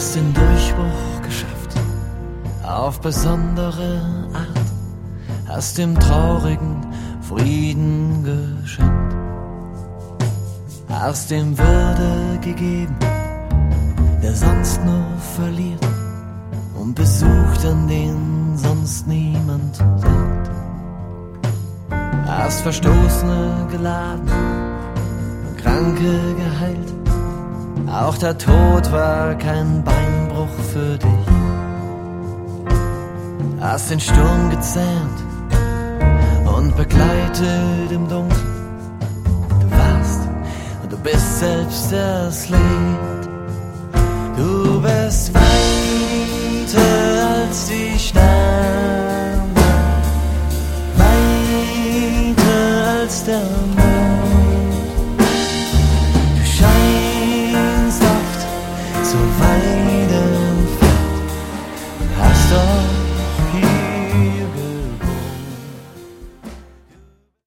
hast den Durchbruch geschafft, auf besondere Art, hast dem Traurigen Frieden geschenkt, hast dem Würde gegeben, der sonst nur verliert, und Besucht, an den sonst niemand denkt. Hast Verstoßene geladen, Kranke geheilt, auch der Tod war kein Beinbruch für dich. Hast den Sturm gezähmt und begleitet im Dunkeln. Du warst und du bist selbst das Licht. Du bist weiter als die Sterne, weiter als der